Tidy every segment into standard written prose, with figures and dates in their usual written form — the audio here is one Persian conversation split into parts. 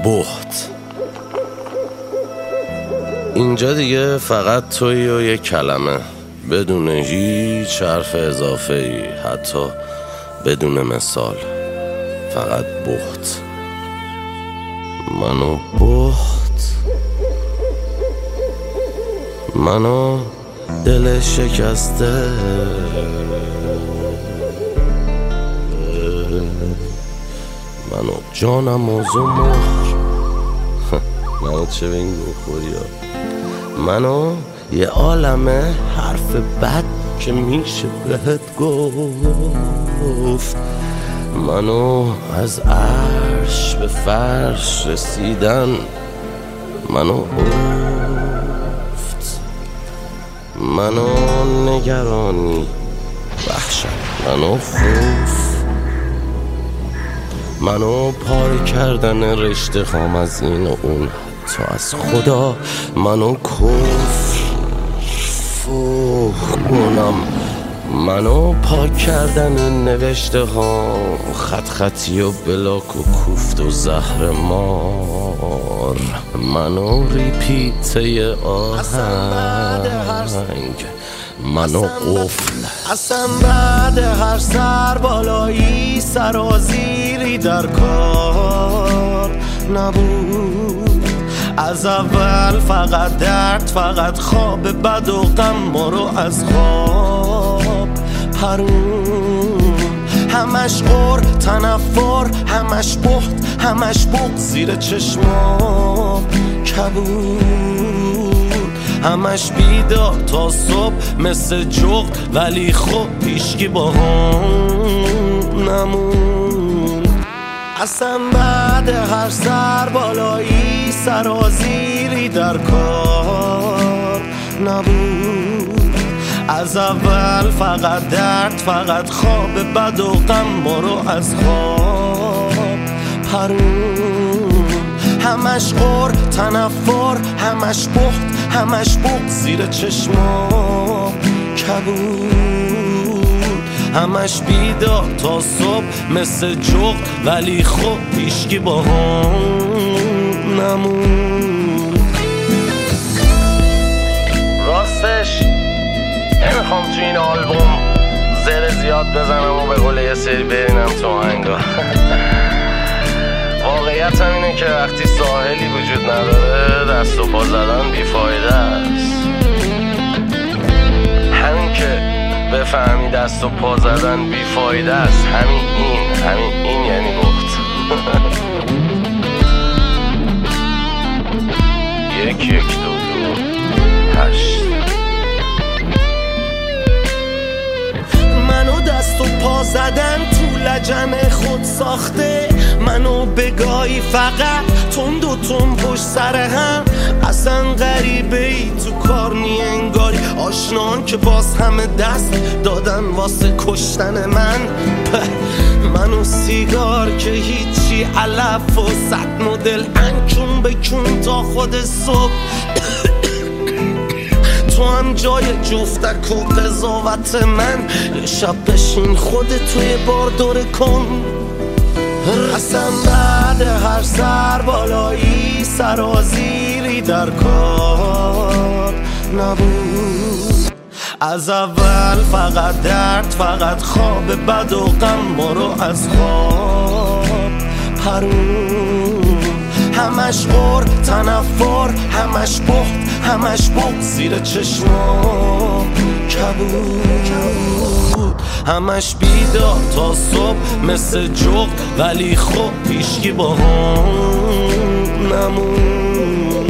بهت. اینجا دیگه فقط تویی و یک کلمه، بدون هیچ حرف اضافه ای، حتی بدون مثال. فقط بهت. منو بهت، منو دل شکسته، منو جانم و زمخ منو چه به این بخوری ها. منو یه عالمه حرف بد که میشه بهت گفت. منو از عرش به فرش رسیدن، منو افت، منو نگرانی، وحشت، منو خوف، منو پاره کردن رشته خام از این و اون، حتی از خدا. منو کفر گونم، منو پاک کردن این نوشته ها، خط خطی و بلاک و کوفت و زهر مار. منو ریپیته آهنگ، منو قفل. اصلا بعد هر سر بالایی سرازیری در کار نبود. از اول فقط درد، فقط خواب بد و غم ما رو از خواب پرون. همش غر، تنفر، همش بهت، همش بغض زیر چشمام کبود. همش بیدار تا صبح مثل جغد، ولی خب هیچکی با هم نمون. اصلا بعد هر سر بالایی سرازیری در کار نبود. از اول فقط درد، فقط خواب بد و غم ما رو از خواب پرون. همش غر، تنفر، همش بهت، همش بغض زیر چشمام کبود. همش بیدار تا صبح مثل جغد، ولی خب هیچکی با هم نمون. راستش نمیخوام تو این آلبوم زر زیاد بزنم و به قول یه سری برینم تو آهنگا. واقعیت هم اینه که وقتی ساحلی وجود نداره دست و پا زدن بیفایده است. همین که بفهمی دست و پا زدن بیفایده است، همین این یعنی بهت. یک دو هشت. منو دست و پا زدن تو لجن خود ساخته، منو بگاهی فقط تند و تند پشت سر هم. اصلا غریبه ای تو کار نی انگاری، آشنان که باز همه دست دادن واسه کشتن من. منو سیگار که هیچی، علف و صد مدل انکون بکون تا خود صبح. تو هم جای جفتک و قضاوت من، یه شب بشین خودت توی بار دوره کن. اصلا بعد هر سر بالایی سرازیری در کار نبود. از اول فقط درد، فقط خواب بد و غم ما رو از خواب پرون. همش غر، تنفر، همش بهت، همش بغض زیر چشمام کبود. همش بیدار تا صبح مثل جغد، ولی خب هیچکی با هم نمون.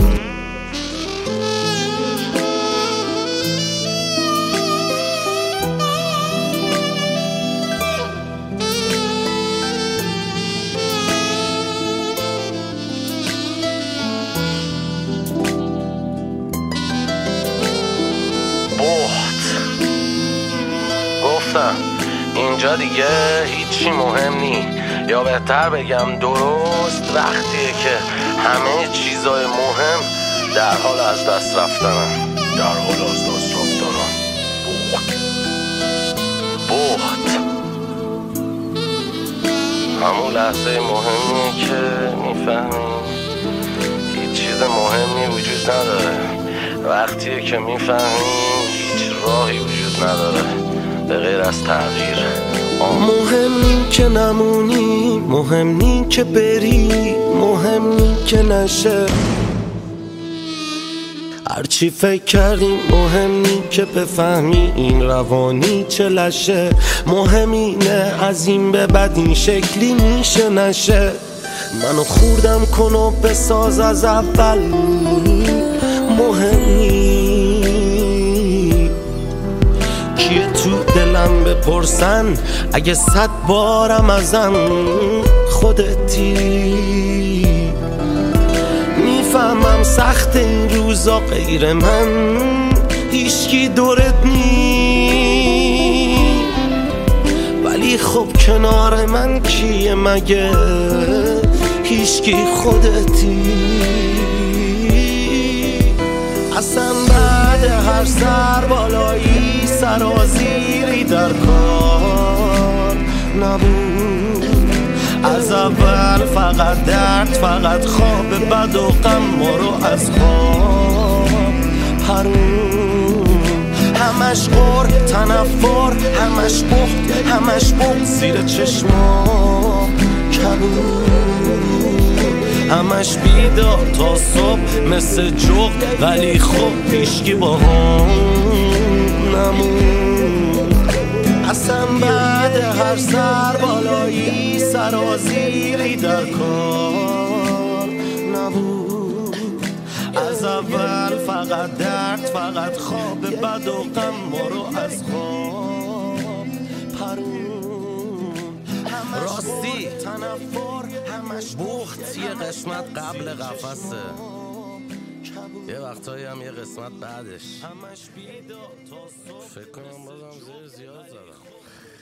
گفتم اینجا دیگه هیچی مهم نی، یا بهتر بگم درست وقتیه که همه چیزای مهم در حال از دست رفتنن. بهت همون لحظه مهمیه که میفهمی چیز مهمی وجود نداره. وقتیه که میفهمی هیچ راهی وجود نداره به غیر از تغییر. مهم نی که نمونی، مهم نی که بری، مهم نی که نشه. هرچی فکر کردیم مهم نی که بفهمی این روانی چه لشه. مهم اینه از این به بعد این شکلی میشه نشه. منو خوردم کن و بساز از اول. مهم نی کیه تو دلم بپرسن، اگه 100 بارم ازم خودتی. میفهمم سخت این روزا غیر من هیچکی دورت نی، ولی خب کنار من کیه مگه؟ هیچکی خودتی. اصلا بعد هر سر بالایی سرازیری در کار نبود. از اول فقط درد، فقط خواب بد و غم ما رو از خواب پرون. همش غر تنفر، همش بخت، همش بخت زیر چشما کبود. همش بیدار تا صبح مثل جغد، ولی خب هیچکی با هم نمون. اصلا بعد هر سر بالایی سرازیری در کار نبود. از اول فقط درد، فقط خواب بد و غم ما رو از خواب پرون. راستی تنفر، همش بخت یه قسمت قبل قفسه، یه وقتایی هم یه قسمت بعدش. فکر کنم بازم زیر زیاد زدم.